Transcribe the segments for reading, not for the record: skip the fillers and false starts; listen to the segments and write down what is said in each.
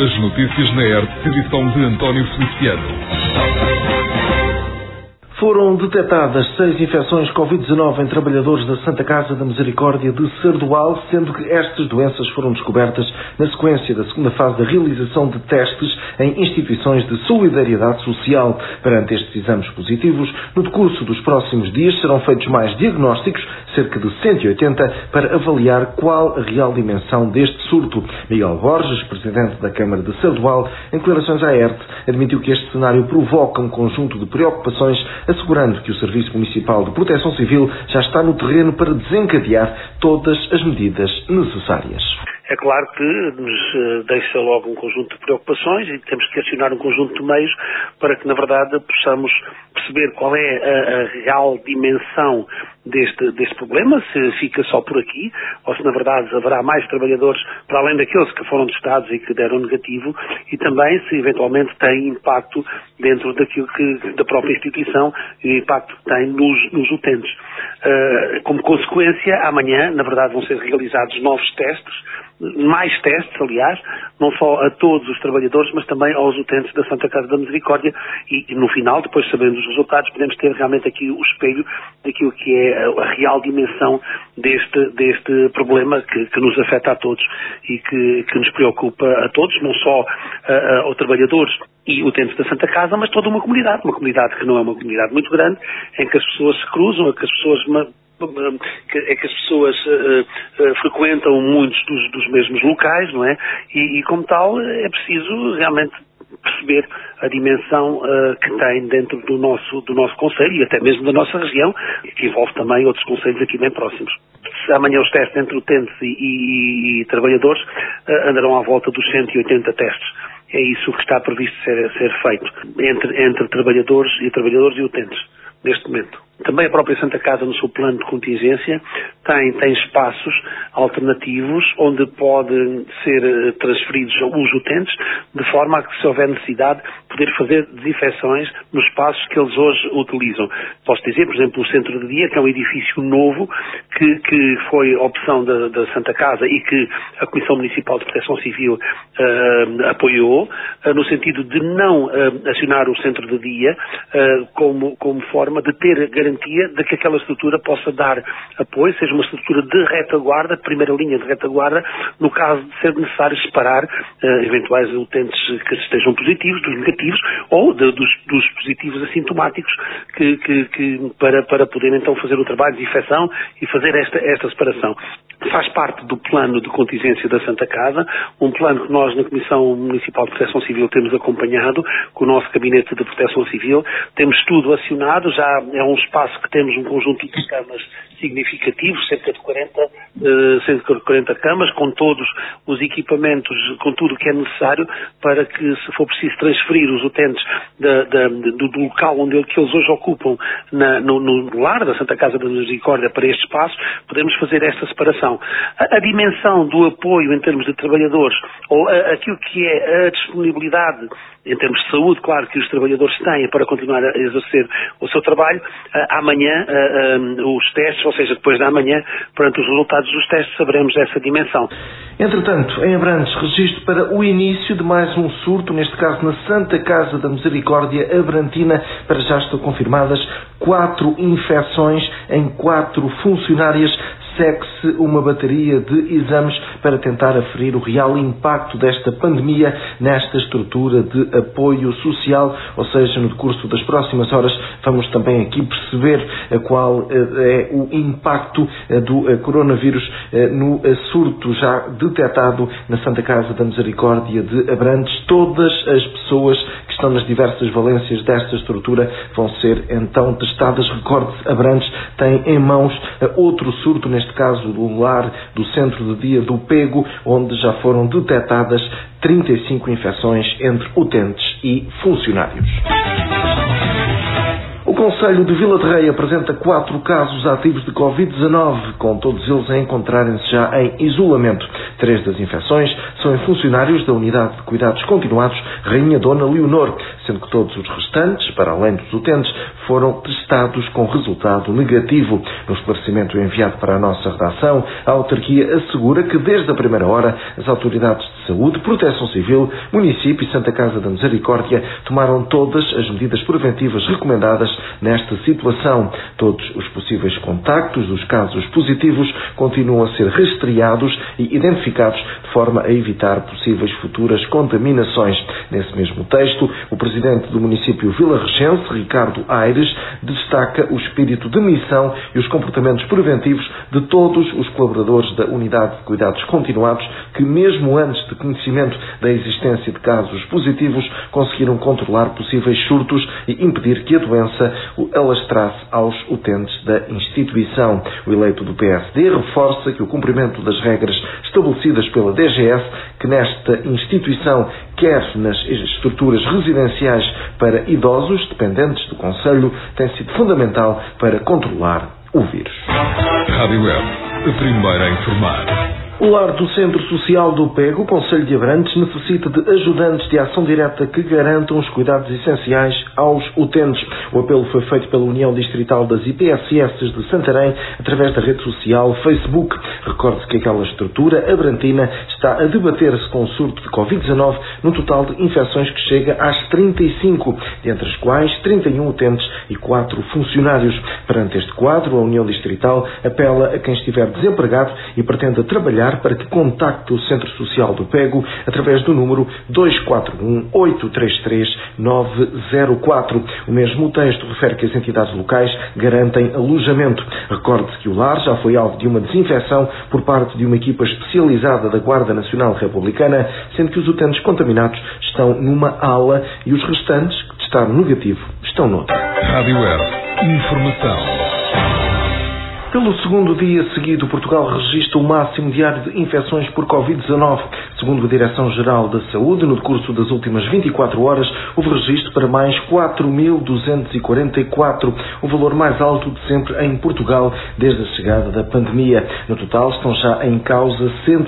As notícias na ERT, edição de António Feliciano. Foram detectadas 6 infecções Covid-19 em trabalhadores da Santa Casa da Misericórdia de Sardual, sendo que estas doenças foram descobertas na sequência da segunda fase da realização de testes em instituições de solidariedade social. Perante estes exames positivos, no decurso dos próximos dias serão feitos mais diagnósticos, cerca de 180, para avaliar qual a real dimensão deste surto. Miguel Borges, presidente da Câmara de Sardual, em declarações à ERT, admitiu que este cenário provoca um conjunto de preocupações, assegurando que o Serviço Municipal de Proteção Civil já está no terreno para desencadear todas as medidas necessárias. É claro que nos deixa logo um conjunto de preocupações e temos que acionar um conjunto de meios para que, na verdade, possamos perceber qual é a real dimensão deste problema, se fica só por aqui, ou se, na verdade, haverá mais trabalhadores para além daqueles que foram testados e que deram negativo, e também se, eventualmente, tem impacto dentro daquilo da própria instituição e o impacto que tem nos utentes. Como consequência, amanhã, na verdade, vão ser realizados novos testes, mais testes, aliás, não só a todos os trabalhadores, mas também aos utentes da Santa Casa da Misericórdia e no final, depois sabendo os resultados, podemos ter realmente aqui o espelho daquilo que é a real dimensão deste problema que nos afeta a todos e que nos preocupa a todos, não só aos trabalhadores e utentes da Santa Casa, mas toda uma comunidade que não é uma comunidade muito grande, em que as pessoas se cruzam, é que as pessoas frequentam muitos dos mesmos locais, não é? E como tal, é preciso realmente perceber a dimensão que tem dentro do nosso concelho e até mesmo da nossa região, que envolve também outros concelhos aqui bem próximos. Amanhã os testes entre utentes e trabalhadores andarão à volta dos 180 testes. É isso que está previsto ser feito entre trabalhadores e utentes neste momento. Também a própria Santa Casa, no seu plano de contingência, tem espaços alternativos onde podem ser transferidos os utentes, de forma a que, se houver necessidade, poder fazer desinfecções nos espaços que eles hoje utilizam. Posso dizer, por exemplo, o Centro de Dia, que é um edifício novo, que foi opção da Santa Casa e que a Comissão Municipal de Proteção Civil apoiou, no sentido de não acionar o Centro de Dia como forma de ter garantia de que aquela estrutura possa dar apoio, seja uma estrutura de retaguarda, primeira linha de retaguarda, no caso de ser necessário separar eventuais utentes que estejam positivos dos negativos ou dos positivos assintomáticos para poder então fazer o trabalho de infecção e fazer esta separação. Faz parte do plano de contingência da Santa Casa, um plano que nós na Comissão Municipal de Proteção Civil temos acompanhado com o nosso Gabinete de Proteção Civil, temos tudo acionado, já é um espaço que temos um conjunto de camas significativos, cerca de 40 camas, com todos os equipamentos, com tudo o que é necessário para que, se for preciso transferir os utentes do local que eles hoje ocupam no lar da Santa Casa da Misericórdia para este espaço, podemos fazer esta separação. A dimensão do apoio em termos de trabalhadores, ou aquilo que é a disponibilidade em termos de saúde, claro, que os trabalhadores têm para continuar a exercer o seu trabalho, amanhã os testes, ou seja, depois da manhã, perante os resultados dos testes, saberemos essa dimensão. Entretanto, em Abrantes, registro para o início de mais um surto, neste caso na Santa Casa da Misericórdia Abrantina. Para já estão confirmadas 4 infecções em 4 funcionárias. Segue-se uma bateria de exames para tentar aferir o real impacto desta pandemia nesta estrutura de apoio social, ou seja, no decurso das próximas horas vamos também aqui perceber qual é o impacto do coronavírus no surto já detectado na Santa Casa da Misericórdia de Abrantes. Todas as pessoas que estão nas diversas valências desta estrutura vão ser então testadas. Recorde-se, Abrantes tem em mãos outro surto, neste caso do lar do Centro de Dia do Pego, onde já foram detectadas 35 infecções entre utentes e funcionários. O Concelho de Vila de Rei apresenta 4 casos ativos de Covid-19, com todos eles a encontrarem-se já em isolamento. 3 das infecções são em funcionários da Unidade de Cuidados Continuados Rainha Dona Leonor, sendo que todos os restantes, para além dos utentes, foram testados com resultado negativo. No esclarecimento enviado para a nossa redação, a autarquia assegura que desde a primeira hora as autoridades de saúde, Proteção Civil, município e Santa Casa da Misericórdia tomaram todas as medidas preventivas recomendadas nesta situação. Todos os possíveis contactos dos casos positivos continuam a ser rastreados e identificados de forma a evitar possíveis futuras contaminações. Nesse mesmo texto, o presidente do município vilarrechense, Ricardo Aires, destaca o espírito de missão e os comportamentos preventivos de todos os colaboradores da Unidade de Cuidados Continuados que, mesmo antes de conhecimento da existência de casos positivos, conseguiram controlar possíveis surtos e impedir que a doença alastrasse aos utentes da instituição. O eleito do PSD reforça que o cumprimento das regras estabelecidas pela DGS, que nesta instituição, quer nas estruturas residenciais para idosos dependentes do Conselho, tem sido fundamental para controlar o vírus. Rádio Web, a primeira a informar. O lar do Centro Social do Pego, o Concelho de Abrantes, necessita de ajudantes de ação direta que garantam os cuidados essenciais aos utentes. O apelo foi feito pela União Distrital das IPSS de Santarém através da rede social Facebook. Recorde-se que aquela estrutura abrantina está a debater-se com o surto de Covid-19 num total de infecções que chega às 35, dentre as quais 31 utentes e 4 funcionários. Perante este quadro, a União Distrital apela a quem estiver desempregado e pretenda trabalhar para que contacte o Centro Social do Pego através do número 241-833-904. O mesmo texto refere que as entidades locais garantem alojamento. Recorde-se que o lar já foi alvo de uma desinfecção por parte de uma equipa especializada da Guarda Nacional Republicana, sendo que os utentes contaminados estão numa ala e os restantes, que testaram negativo, estão noutra. Rádio Web, informação. Pelo segundo dia seguido, Portugal registra o máximo diário de infecções por Covid-19. Segundo a Direção-Geral da Saúde, no decurso das últimas 24 horas, houve registro para mais 4.244, o valor mais alto de sempre em Portugal desde a chegada da pandemia. No total, estão já em causa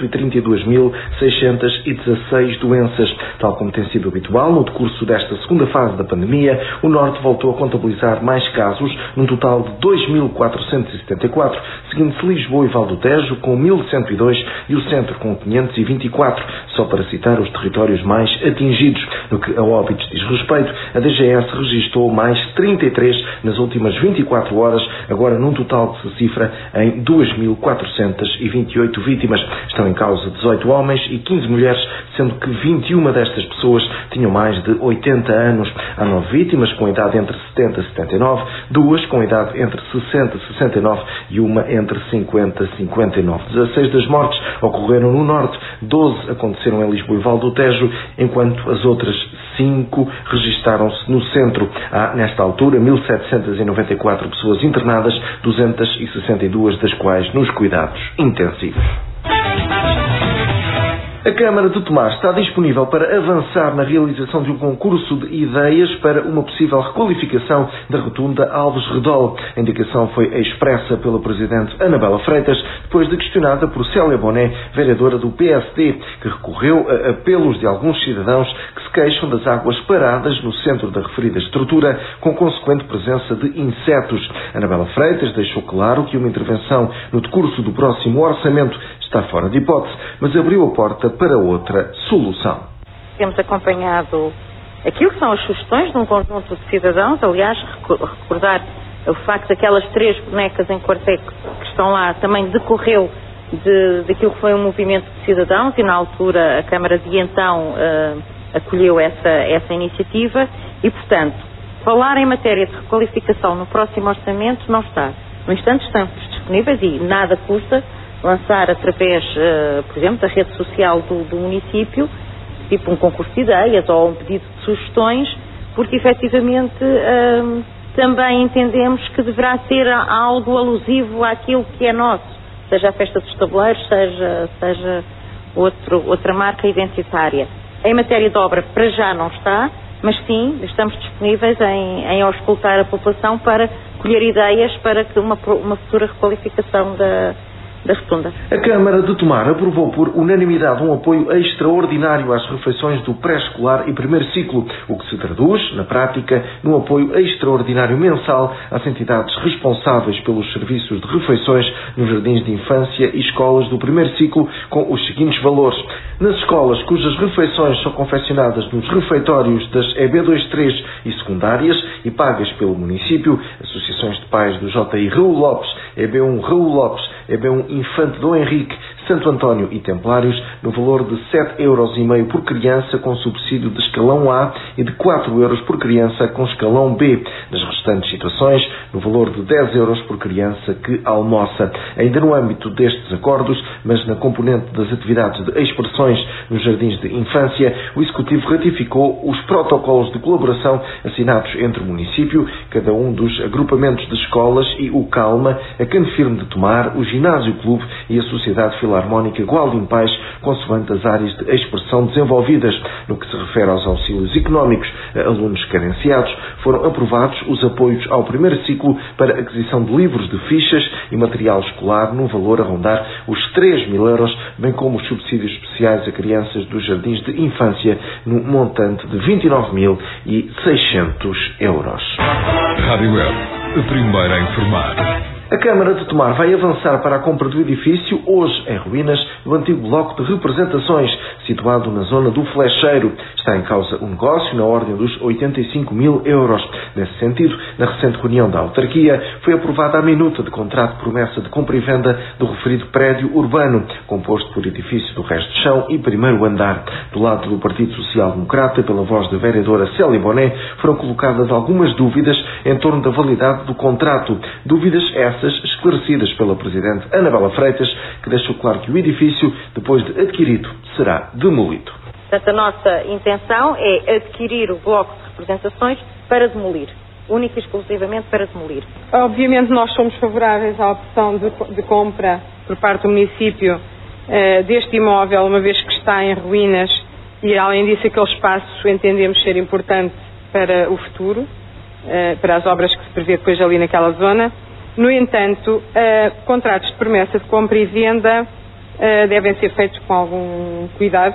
132.616 doenças. Tal como tem sido habitual, no decurso desta segunda fase da pandemia, o Norte voltou a contabilizar mais casos, num total de 2.474, seguindo-se Lisboa e Val do Tejo com 1.102 e o Centro com 524, só para citar os territórios mais atingidos. No que a óbitos diz respeito, a DGS registrou mais 33 nas últimas 24 horas, agora num total que se cifra em 2.428 vítimas. Estão em causa 18 homens e 15 mulheres, sendo que 21 destas pessoas tinham mais de 80 anos. Há 9 vítimas com idade entre 70 e 79, 2 com idade entre 60 e 69 e uma entre 50 e 59. 16 das mortes ocorreram no Norte, 12 aconteceram em Lisboa e Val do Tejo, enquanto as outras 5 registaram-se no Centro. Há, nesta altura, 1.794 pessoas internadas, 262 das quais nos cuidados intensivos. A Câmara de Tomar está disponível para avançar na realização de um concurso de ideias para uma possível requalificação da rotunda Alves Redol. A indicação foi expressa pela Presidente Anabela Freitas, depois de questionada por Célia Boné, vereadora do PSD, que recorreu a apelos de alguns cidadãos que se queixam das águas paradas no centro da referida estrutura, com consequente presença de insetos. Anabela Freitas deixou claro que uma intervenção no decurso do próximo orçamento está fora de hipótese, mas abriu a porta para outra solução. Temos acompanhado aquilo que são as sugestões de um conjunto de cidadãos, aliás, recordar o facto daquelas 3 bonecas em Quarteco que estão lá também decorreu daquilo que foi um movimento de cidadãos e na altura a Câmara de então acolheu essa iniciativa e, portanto, falar em matéria de requalificação no próximo orçamento não está. No instante estamos disponíveis e nada custa lançar através, por exemplo, da rede social do município, tipo um concurso de ideias ou um pedido de sugestões, porque efetivamente também entendemos que deverá ser algo alusivo àquilo que é nosso, seja a festa dos tabuleiros, seja outra marca identitária. Em matéria de obra, para já não está, mas sim, estamos disponíveis em auscultar a população para colher ideias para que uma futura requalificação da Rotunda. A Câmara de Tomar aprovou por unanimidade um apoio extraordinário às refeições do pré-escolar e primeiro ciclo, o que se traduz, na prática, num apoio extraordinário mensal às entidades responsáveis pelos serviços de refeições nos jardins de infância e escolas do primeiro ciclo, com os seguintes valores. Nas escolas cujas refeições são confeccionadas nos refeitórios das EB23 e secundárias e pagas pelo município, associações de pais do JI Raul Lopes, EB1 Raul Lopes, EB1 Infante Dom Henrique, Santo António e Templários, no valor de 7,5 € por criança com subsídio de escalão A e de 4 € por criança com escalão B. Nas restantes situações, no valor de 10 € por criança que almoça. Ainda no âmbito destes acordos, mas na componente das atividades de expressões nos jardins de infância, o Executivo ratificou os protocolos de colaboração assinados entre o município, cada um dos agrupamentos de escolas e o CALMA, a Canfirme de Tomar, o Ginásio Clube e a Sociedade Filarmónica Gualdim Pais, consoante as áreas de expressão desenvolvidas. No que se refere aos auxílios económicos a alunos carenciados, foram aprovados os apoios ao primeiro ciclo para aquisição de livros de fichas e material escolar no valor a rondar os 3.000 €, bem como os subsídios especiais a crianças dos jardins de infância no montante de 29.600 €. Rádio Web, a primeira a informar. A Câmara de Tomar vai avançar para a compra do edifício, hoje em ruínas, do antigo bloco de representações, situado na zona do Flecheiro. Está em causa um negócio na ordem dos 85.000 €. Nesse sentido, na recente reunião da autarquia, foi aprovada a minuta de contrato de promessa de compra e venda do referido prédio urbano, composto por edifício do resto de chão e primeiro andar. Do lado do Partido Social Democrata, pela voz da vereadora Célia Boné, foram colocadas algumas dúvidas em torno da validade do contrato. Dúvidas essas esclarecidas pela Presidente Anabela Freitas, que deixou claro que o edifício, depois de adquirido, será demolido. Portanto, a nossa intenção é adquirir o bloco de representações para demolir, única e exclusivamente para demolir. Obviamente nós somos favoráveis à opção de compra por parte do município deste imóvel, uma vez que está em ruínas, e além disso aquele espaço entendemos ser importante para o futuro, para as obras que se prevê depois ali naquela zona. No entanto, contratos de promessa de compra e venda devem ser feitos com algum cuidado.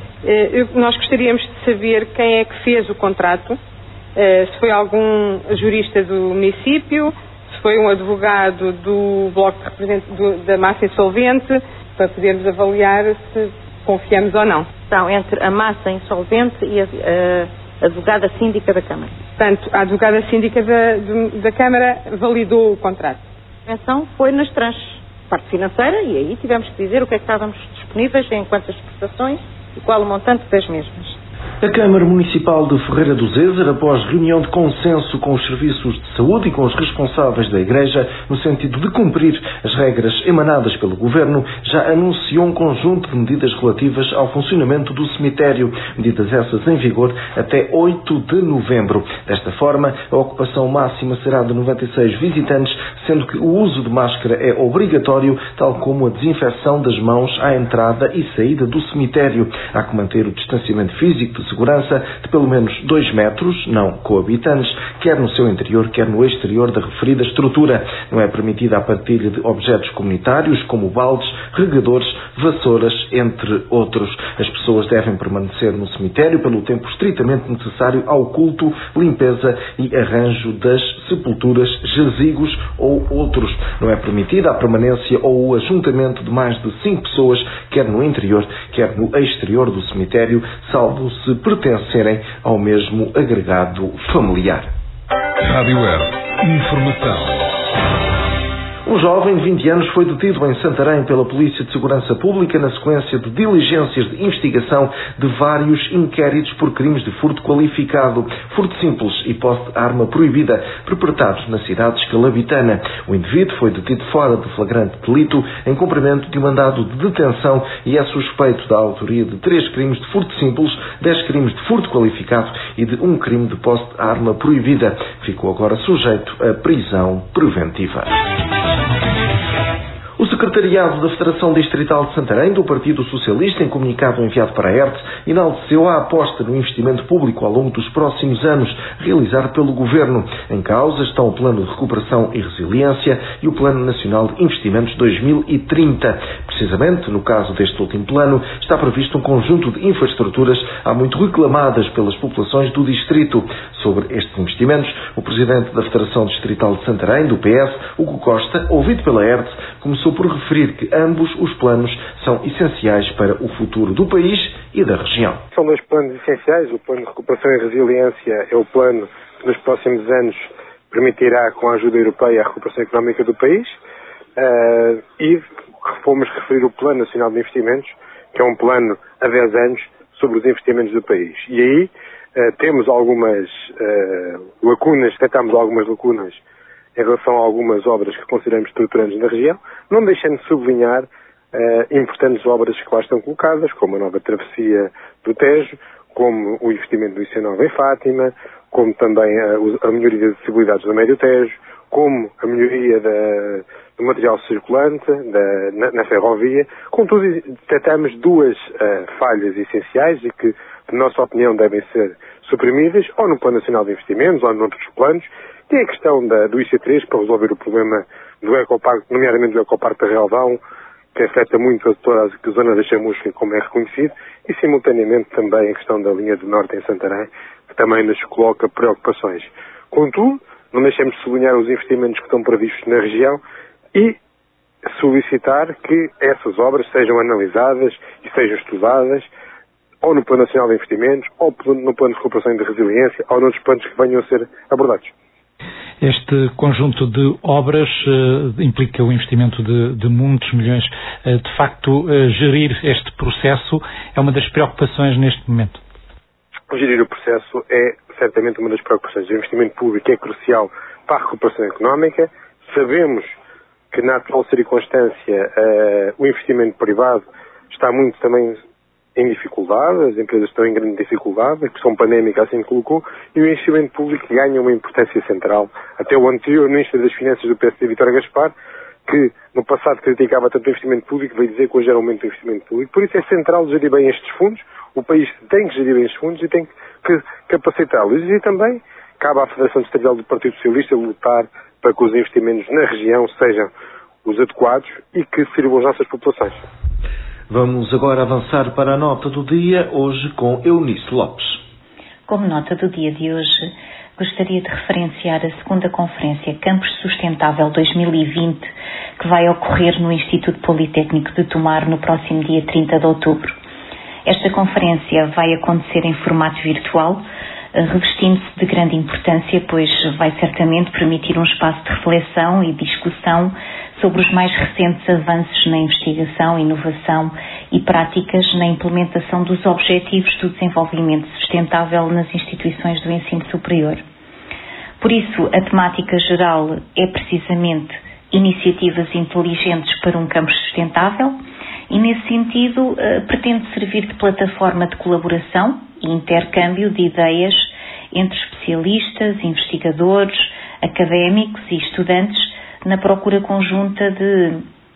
Nós gostaríamos de saber quem é que fez o contrato, se foi algum jurista do município, se foi um advogado do bloco da massa insolvente, para podermos avaliar se confiamos ou não. Então, entre a massa insolvente e a advogada síndica da Câmara. Portanto, a advogada síndica da Câmara validou o contrato. A intervenção foi nas tranches, parte financeira, e aí tivemos que dizer o que é que estávamos disponíveis em quantas prestações e qual o montante das mesmas. A Câmara Municipal de Ferreira do Zezer, após reunião de consenso com os serviços de saúde e com os responsáveis da Igreja, no sentido de cumprir as regras emanadas pelo Governo, já anunciou um conjunto de medidas relativas ao funcionamento do cemitério, medidas essas em vigor até 8 de novembro. Desta forma, a ocupação máxima será de 96 visitantes, sendo que o uso de máscara é obrigatório, tal como a desinfecção das mãos à entrada e saída do cemitério. Há que manter o distanciamento físico de segurança de pelo menos 2 metros, não coabitantes, quer no seu interior, quer no exterior da referida estrutura. Não é permitida a partilha de objetos comunitários, como baldes, regadores, vassouras, entre outros. As pessoas devem permanecer no cemitério pelo tempo estritamente necessário ao culto, limpeza e arranjo das sepulturas, jazigos ou outros. Não é permitida a permanência ou o ajuntamento de mais de 5 pessoas, quer no interior, quer no exterior do cemitério, salvo se pertencerem ao mesmo agregado familiar. Rádio Web, informação. Um jovem de 20 anos foi detido em Santarém pela Polícia de Segurança Pública na sequência de diligências de investigação de vários inquéritos por crimes de furto qualificado, furto simples e posse de arma proibida, perpetrados na cidade de Escalabitana. O indivíduo foi detido fora de flagrante delito em cumprimento de um mandado de detenção e é suspeito da autoria de 3 crimes de furto simples, 10 crimes de furto qualificado e de 1 crime de posse de arma proibida. Ficou agora sujeito a prisão preventiva. O secretariado da Federação Distrital de Santarém, do Partido Socialista, em comunicado enviado para a ERTE, enalteceu a aposta no investimento público ao longo dos próximos anos, realizar pelo Governo. Em causa estão o Plano de Recuperação e Resiliência e o Plano Nacional de Investimentos 2030. Precisamente, no caso deste último plano, está previsto um conjunto de infraestruturas há muito reclamadas pelas populações do distrito. Sobre estes investimentos, o Presidente da Federação Distrital de Santarém, do PS, Hugo Costa, ouvido pela ERTE, começou por referir que ambos os planos são essenciais para o futuro do país e da região. São dois planos essenciais. O Plano de Recuperação e Resiliência é o plano que nos próximos anos permitirá, com a ajuda europeia, a recuperação económica do país. E fomos referir o Plano Nacional de Investimentos, que é um plano há 10 anos sobre os investimentos do país. E aí temos algumas lacunas, detectamos algumas lacunas em relação a algumas obras que consideramos estruturantes na região, não deixando de sublinhar importantes obras que lá estão colocadas, como a nova travessia do Tejo, como o investimento do IC9 em Fátima, como também a melhoria das acessibilidades do Médio Tejo, como a melhoria do material circulante na ferrovia. Contudo, detectamos duas falhas essenciais e que, na nossa opinião, devem ser suprimidas, ou no Plano Nacional de Investimentos, ou noutros planos, que é a questão do IC3, para resolver o problema do ecoparque, nomeadamente do ecoparque da Relvão, que afeta muito a toda a zona da Chamusca, como é reconhecido, e simultaneamente também a questão da linha do Norte em Santarém, que também nos coloca preocupações. Contudo, não deixemos de sublinhar os investimentos que estão previstos na região e solicitar que essas obras sejam analisadas e sejam estudadas, ou no Plano Nacional de Investimentos, ou no Plano de Recuperação e de Resiliência, ou noutros planos que venham a ser abordados. Este conjunto de obras implica o investimento de muitos milhões. De facto, gerir este processo é uma das preocupações neste momento. Gerir o processo é certamente uma das preocupações. O investimento público é crucial para a recuperação económica. Sabemos que na atual circunstância o investimento privado está muito também em dificuldade, as empresas estão em grande dificuldade, a questão pandémica assim colocou, e o investimento público ganha uma importância central. Até o anterior Ministro das Finanças do PSD, Vítor Gaspar, que no passado criticava tanto o investimento público, veio dizer que hoje era aumento do investimento público. Por isso é central gerir bem estes fundos, o país tem que gerir bem estes fundos e tem que capacitá-los. E também cabe à Federação Distrital do Partido Socialista lutar para que os investimentos na região sejam os adequados e que sirvam às nossas populações. Vamos agora avançar para a nota do dia, hoje com Eunice Lopes. Como nota do dia de hoje, gostaria de referenciar a segunda conferência Campos Sustentável 2020, que vai ocorrer no Instituto Politécnico de Tomar no próximo dia 30 de outubro. Esta conferência vai acontecer em formato virtual, revestindo-se de grande importância, pois vai certamente permitir um espaço de reflexão e discussão sobre os mais recentes avanços na investigação, inovação e práticas na implementação dos Objetivos do Desenvolvimento Sustentável nas instituições do ensino superior. Por isso, a temática geral é precisamente iniciativas inteligentes para um campus sustentável e, nesse sentido, pretende servir de plataforma de colaboração e intercâmbio de ideias entre especialistas, investigadores, académicos e estudantes na procura conjunta de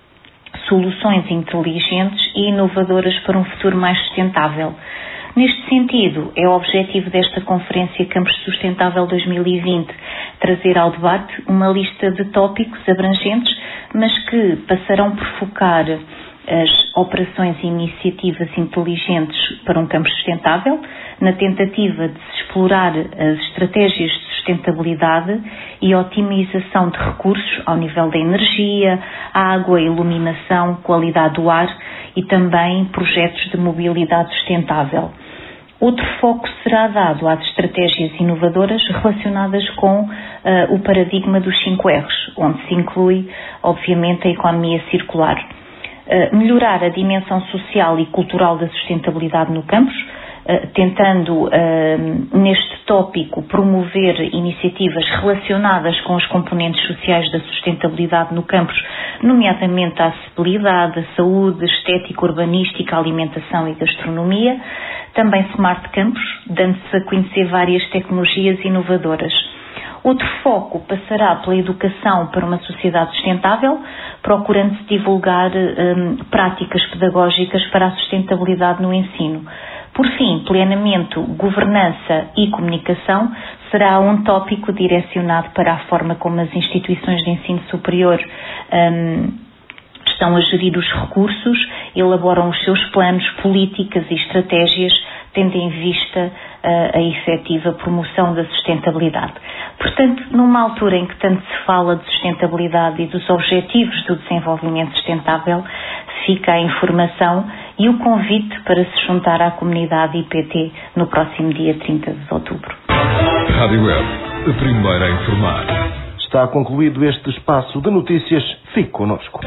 soluções inteligentes e inovadoras para um futuro mais sustentável. Neste sentido, é o objetivo desta Conferência Campus Sustentável 2020 trazer ao debate uma lista de tópicos abrangentes, mas que passarão por focar as operações e iniciativas inteligentes para um campus sustentável, na tentativa de se explorar as estratégias de sustentabilidade e otimização de recursos ao nível da energia, água, iluminação, qualidade do ar e também projetos de mobilidade sustentável. Outro foco será dado às estratégias inovadoras relacionadas com o paradigma dos 5 R's, onde se inclui, obviamente, a economia circular. Melhorar a dimensão social e cultural da sustentabilidade no campus, tentando, neste tópico, promover iniciativas relacionadas com os componentes sociais da sustentabilidade no campus, nomeadamente a acessibilidade, a saúde, a estética, urbanística, a alimentação e gastronomia, também Smart Campus, dando-se a conhecer várias tecnologias inovadoras. Outro foco passará pela educação para uma sociedade sustentável, procurando-se divulgar práticas pedagógicas para a sustentabilidade no ensino. Por fim, planeamento, governança e comunicação será um tópico direcionado para a forma como as instituições de ensino superior estão a gerir os recursos, elaboram os seus planos, políticas e estratégias, tendo em vista a efetiva promoção da sustentabilidade. Portanto, numa altura em que tanto se fala de sustentabilidade e dos objetivos do desenvolvimento sustentável, fica a informação e o convite para se juntar à comunidade IPT no próximo dia 30 de outubro. Rádio Web, a primeira a informar. Está concluído este espaço de notícias. Fique connosco.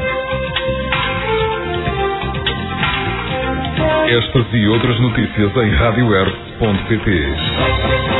Estas e outras notícias em radioweb.pt.